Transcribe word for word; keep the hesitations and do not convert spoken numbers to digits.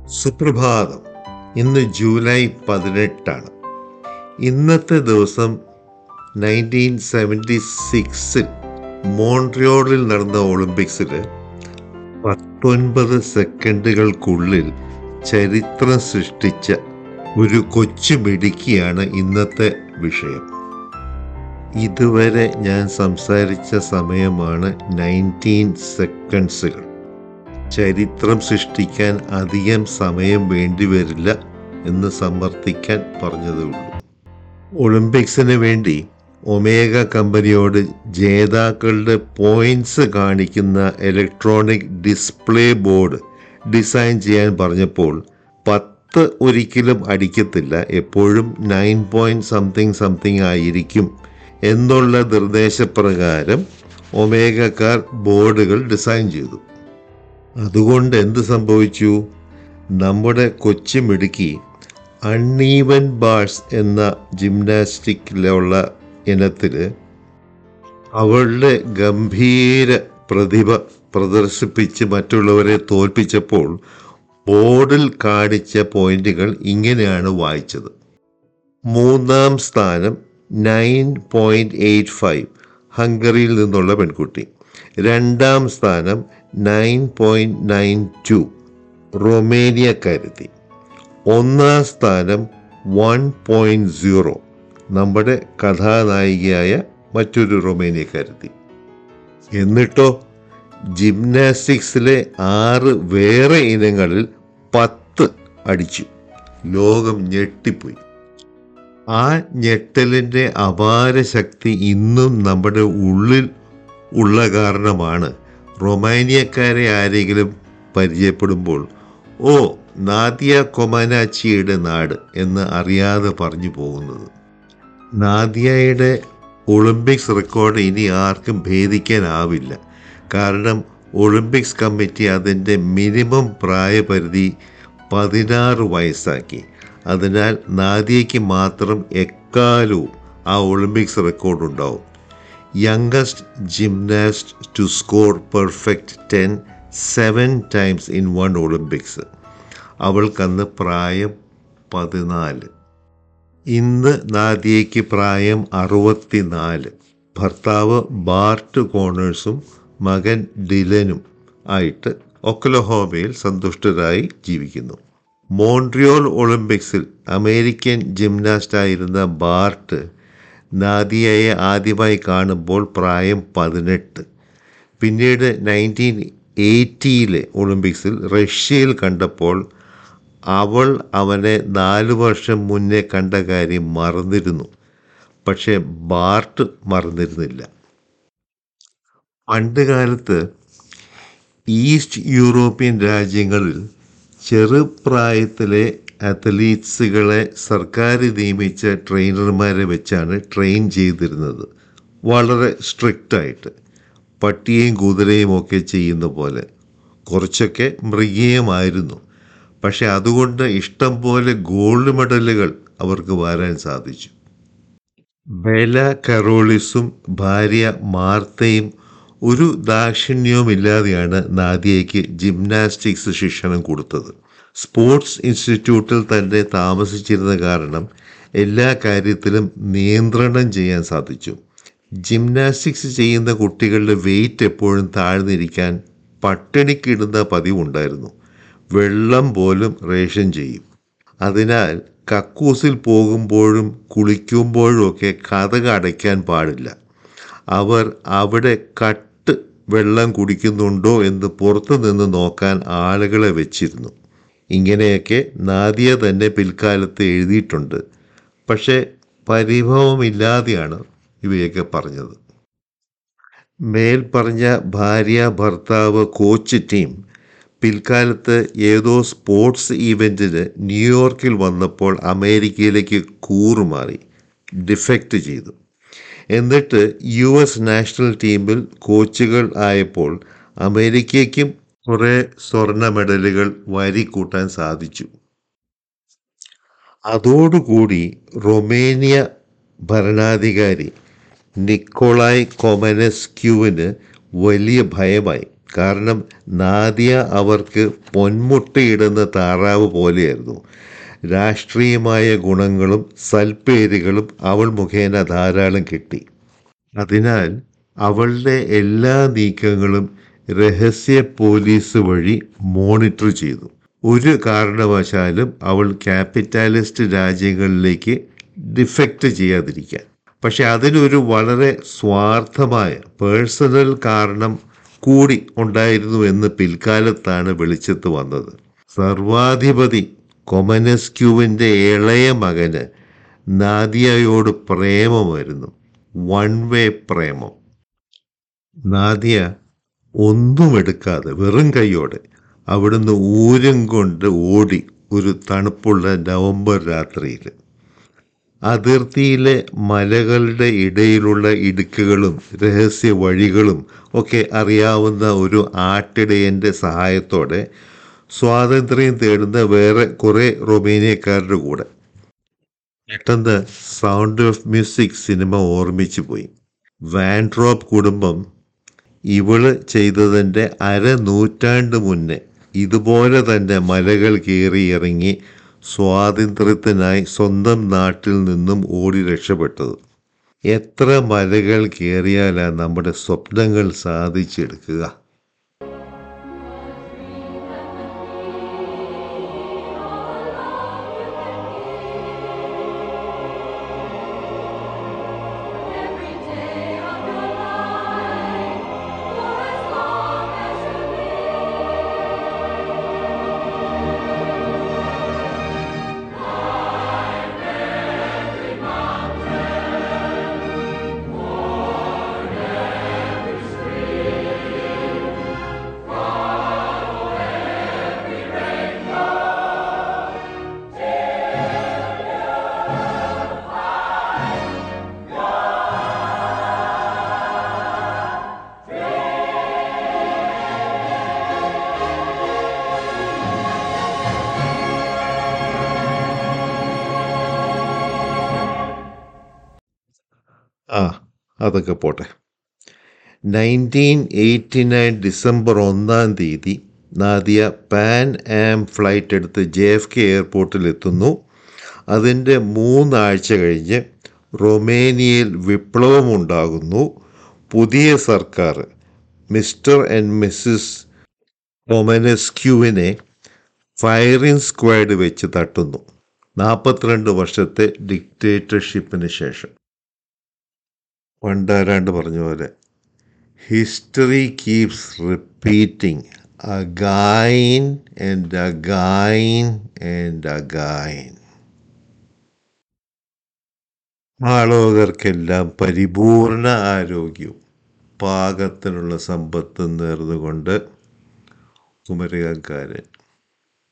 സുപ്രഭാതം. ഇന്ന് ജൂലൈ പതിനെട്ടാണ്. ഇന്നത്തെ ദിവസം നയൻറ്റീൻ സെവൻറ്റി സിക്സിൽ മോൺട്രിയോളിൽ നടന്ന ഒളിമ്പിക്സിൽ പത്തൊൻപത് സെക്കൻഡുകൾക്കുള്ളിൽ ചരിത്രം സൃഷ്ടിച്ച ഒരു കൊച്ചു മിടുക്കിയാണ് ഇന്നത്തെ വിഷയം. ഇതുവരെ ഞാൻ സംസാരിച്ച സമയമാണ് നയൻറ്റീൻ സെക്കൻഡ്സുകൾ. ചരിത്രം സൃഷ്ടിക്കാൻ അധികം സമയം വേണ്ടിവരില്ല എന്ന് സമർത്ഥിക്കാൻ പറഞ്ഞതേ ഉള്ളൂ. ഒളിമ്പിക്സിന് വേണ്ടി ഒമേഗ കമ്പനിയോട് ജേതാക്കളുടെ പോയിന്റ്സ് കാണിക്കുന്ന ഇലക്ട്രോണിക് ഡിസ്പ്ലേ ബോർഡ് ഡിസൈൻ ചെയ്യാൻ പറഞ്ഞപ്പോൾ പത്ത് ഒരിക്കലും അടിക്കത്തില്ല, എപ്പോഴും നയൻ പോയിന്റ് സംതിങ് സംതിങ് ആയിരിക്കും എന്നുള്ള നിർദ്ദേശപ്രകാരം ഒമേഗക്കാർ ബോർഡുകൾ ഡിസൈൻ ചെയ്തു. അതുകൊണ്ട് എന്ത് സംഭവിച്ചു? നമ്മുടെ കൊച്ചു മിടുക്കി അൺഈവൻ ബാർസ് എന്ന ജിംനാസ്റ്റിക്കിലുള്ള ഇനത്തിൽ അവളുടെ ഗംഭീര പ്രതിഭ പ്രദർശിപ്പിച്ച് മറ്റുള്ളവരെ തോൽപ്പിച്ചപ്പോൾ ബോർഡിൽ കാണിച്ച പോയിന്റുകൾ ഇങ്ങനെയാണ് വായിച്ചത്. മൂന്നാം സ്ഥാനം നയൻ പോയിന്റ് എയ്റ്റ് ഫൈവ് ഹംഗറിയിൽ നിന്നുള്ള പെൺകുട്ടി. രണ്ടാം സ്ഥാനം നയൻ പോയിന്റ് നയൻ ടു റൊമേനിയക്കാരെത്തി. ഒന്നാം സ്ഥാനം വൺ പോയിന്റ് സീറോ നമ്മുടെ കഥാനായികയായ മറ്റൊരു റൊമേനിയക്കാരെത്തി. എന്നിട്ടോ ജിംനാസ്റ്റിക്സിലെ ആറ് വേറെ ഇനങ്ങളിൽ പത്ത് അടിച്ചു. ലോകം ഞെട്ടിപ്പോയി. ആ ഞെട്ടലിൻ്റെ അപാര ശക്തി ഇന്നും നമ്മുടെ ഉള്ളിൽ ഉള്ള കാരണമാണ് റൊമാനിയക്കാരെ ആരെങ്കിലും പരിചയപ്പെടുമ്പോൾ ഓ നാദിയ കൊമാനാച്ചിയുടെ നാട് എന്ന് അറിയാതെ പറഞ്ഞു പോകുന്നത്. നാദിയയുടെ ഒളിമ്പിക്സ് റെക്കോർഡ് ഇനി ആർക്കും ഭേദിക്കാനാവില്ല. കാരണം ഒളിമ്പിക്സ് കമ്മിറ്റി അതിൻ്റെ മിനിമം പ്രായപരിധി പതിനാറ് വയസ്സാക്കി. അതിനാൽ നാദിയയ്ക്ക് മാത്രം എക്കാലവും ആ ഒളിമ്പിക്സ് റെക്കോർഡ് ഉണ്ടാവും. Youngest gymnast to score perfect ten seven times in one Olympics. അവൾക്കന്ന് പ്രായം പതിനാല്. ഇന്ന് നാദിയയ്ക്ക് പ്രായം അറുപത്തിനാല്. ഭർത്താവ് ബാർട്ട് കോണേഴ്സും മകൻ ഡിലനും ആയിട്ട് ഒക്ലഹോമയിൽ സന്തുഷ്ടരായി ജീവിക്കുന്നു. മോൺട്രിയോൾ ഒളിമ്പിക്സിൽ അമേരിക്കൻ ജിംനാസ്റ്റായിരുന്ന ബാർട്ട് നാദിയയെ ആദ്യമായി കാണുമ്പോൾ പ്രായം പതിനെട്ട്. പിന്നീട് നയൻറ്റീൻ എയ്റ്റിയിലെ ഒളിമ്പിക്സിൽ റഷ്യയിൽ കണ്ടപ്പോൾ അവൾ അവനെ നാല് വർഷം മുന്നേ കണ്ട കാര്യം മറന്നിരുന്നു. പക്ഷേ ബാർട്ട് മറന്നിരുന്നില്ല. പണ്ട് കാലത്ത് ഈസ്റ്റ് യൂറോപ്യൻ രാജ്യങ്ങളിൽ ചെറുപ്രായത്തിലെ അത്ലീറ്റ്സുകളെ സർക്കാർ നിയമിച്ച ട്രെയിനർമാരെ വെച്ചാണ് ട്രെയിൻ ചെയ്തിരുന്നത്. വളരെ സ്ട്രിക്റ്റായിട്ട്, പട്ടിയെയും കുതിരയും ഒക്കെ ചെയ്യുന്ന പോലെ. കുറച്ചൊക്കെ മൃഗീയമായിരുന്നു. പക്ഷെ അതുകൊണ്ട് ഇഷ്ടം പോലെ ഗോൾഡ് മെഡലുകൾ അവർക്ക് വരാൻ സാധിച്ചു. ബെല കരോളിസും ഭാര്യ മാർത്തയും ഒരു ദാക്ഷിണ്യവുമില്ലാതെയാണ് നാദിയയ്ക്ക് ജിംനാസ്റ്റിക്സ് ശിക്ഷണം കൊടുത്തത്. സ്പോർട്സ് ഇൻസ്റ്റിറ്റ്യൂട്ടിൽ തന്നെ താമസിച്ചിരുന്ന കാരണം എല്ലാ കാര്യത്തിലും നിയന്ത്രണം ചെയ്യാൻ സാധിച്ചു. ജിംനാസ്റ്റിക്സ് ചെയ്യുന്ന കുട്ടികളുടെ വെയിറ്റ് എപ്പോഴും താഴ്ന്നിരിക്കാൻ പട്ടിണിക്കിടുന്ന പതിവുണ്ടായിരുന്നു. വെള്ളം പോലും റേഷൻ ചെയ്യും. അതിനാൽ കക്കൂസിൽ പോകുമ്പോഴും കുളിക്കുമ്പോഴും ഒക്കെ കതക് അടയ്ക്കാൻ പാടില്ല. അവർ അവിടെ കട്ട് വെള്ളം കുടിക്കുന്നുണ്ടോ എന്ന് പുറത്തു നിന്ന് നോക്കാൻ ആളുകളെ വെച്ചിരുന്നു. ഇങ്ങനെയൊക്കെ നാദിയ തന്നെ പിൽക്കാലത്ത് എഴുതിയിട്ടുണ്ട്. പക്ഷേ പരിഭവമില്ലാതെയാണ് ഇവയൊക്കെ പറഞ്ഞത്. മേൽ പറഞ്ഞ ഭാര്യ ഭർത്താവ് കോച്ച് ടീം പിൽക്കാലത്ത് ഏതോ സ്പോർട്സ് ഈവൻറ്റിന് ന്യൂയോർക്കിൽ വന്നപ്പോൾ അമേരിക്കയിലേക്ക് കൂറുമാറി ഡിഫെക്റ്റ് ചെയ്തു. എന്നിട്ട് യു എസ് നാഷണൽ ടീമിൽ കോച്ചുകൾ ആയപ്പോൾ അമേരിക്കയ്ക്കും കുറേ സ്വർണ്ണ മെഡലുകൾ വാരിക്കൂട്ടാൻ സാധിച്ചു. അതോടുകൂടി റൊമേനിയ ഭരണാധികാരി നിക്കോളായ് കൊമനസ്ക്യൂവിന് വലിയ ഭയമായി. കാരണം നാദിയ അവർക്ക് പൊന്മുട്ടയിടുന്ന താറാവ് പോലെയായിരുന്നു. രാഷ്ട്രീയമായ ഗുണങ്ങളും സൽപ്പേരുകളും അവൾ മുഖേന ധാരാളം കിട്ടി. അതിനാൽ അവളുടെ എല്ലാ നീക്കങ്ങളും രഹസ്യ പോലീസ് വഴി മോണിറ്റർ ചെയ്തു. ഒരു കാരണവശാലും അവൾ ക്യാപിറ്റലിസ്റ്റ് രാജ്യങ്ങളിലേക്ക് ഡിഫെക്റ്റ് ചെയ്യാതിരിക്കാൻ. പക്ഷെ അതിനൊരു വളരെ സ്വാർത്ഥമായ പേഴ്സണൽ കാരണം കൂടി ഉണ്ടായിരുന്നു എന്ന് പിൽക്കാലത്താണ് വെളിച്ചത്ത് വന്നത്. സർവാധിപതി കൊമനസ്ക്യൂവിൻ്റെ ഇളയ മകന് നാദിയയോട് പ്രേമമായിരുന്നു, വൺ വേ പ്രേമം. നാദിയ ഒന്നും എടുക്കാതെ വെറും കൈയോടെ അവിടുന്ന് ഊരും കൊണ്ട് ഓടി ഒരു തണുപ്പുള്ള നവംബർ രാത്രിയിൽ. അതിർത്തിയിലെ മലകളുടെ ഇടയിലുള്ള ഇടുക്കുകളും രഹസ്യ വഴികളും ഒക്കെ അറിയാവുന്ന ഒരു ആട്ടിടയൻ്റെ സഹായത്തോടെ സ്വാതന്ത്ര്യം തേടുന്ന വേറെ കുറേ റൊമേനിയക്കാരുടെ കൂടെ. പെട്ടെന്ന് സൗണ്ട് ഓഫ് മ്യൂസിക് സിനിമ ഓർമ്മിച്ചു പോയി. വാൻഡ്രോപ്പ് കുടുംബം ഇവള് ചെയ്തതിൻ്റെ അരനൂറ്റാണ്ട് മുന്നേ ഇതുപോലെ തന്നെ മലകൾ കയറിയിറങ്ങി സ്വാതന്ത്ര്യത്തിനായി സ്വന്തം നാട്ടിൽ നിന്നും ഓടി രക്ഷപ്പെട്ടത്. എത്ര മലകൾ കയറിയാലാണ് നമ്മുടെ സ്വപ്നങ്ങൾ സാധിച്ചെടുക്കുക? ആ അതൊക്കെ പോട്ടെ. നയൻറ്റീൻ എയ്റ്റി നയൻ ഡിസംബർ ഒന്നാം തീയതി നാദിയ പാൻ ആം ഫ്ലൈറ്റ് എടുത്ത് ജെ എഫ് കെ എയർപോർട്ടിൽ എത്തുന്നു. അതിൻ്റെ മൂന്നാഴ്ച കഴിഞ്ഞ് റൊമേനിയയിൽ വിപ്ലവമുണ്ടാകുന്നു. പുതിയ സർക്കാർ മിസ്റ്റർ ആൻഡ് മിസ്സിസ് കൊമനസ്ക്യൂവിനെ ഫയറിംഗ് സ്ക്വാഡ് വെച്ച് തട്ടുന്നു. നാൽപ്പത്തിരണ്ട് വർഷത്തെ ഡിക്റ്റേറ്റർഷിപ്പിന് ശേഷം. പണ്ടാരാണ്ട് പറഞ്ഞ പോലെ history keeps repeating again and again and again. ആളുകൾക്കെല്ലാം പരിപൂർണ ആരോഗ്യവും പാകത്തിനുള്ള സമ്പത്തും നേർന്നുകൊണ്ട് കുമരകക്കാരൻ.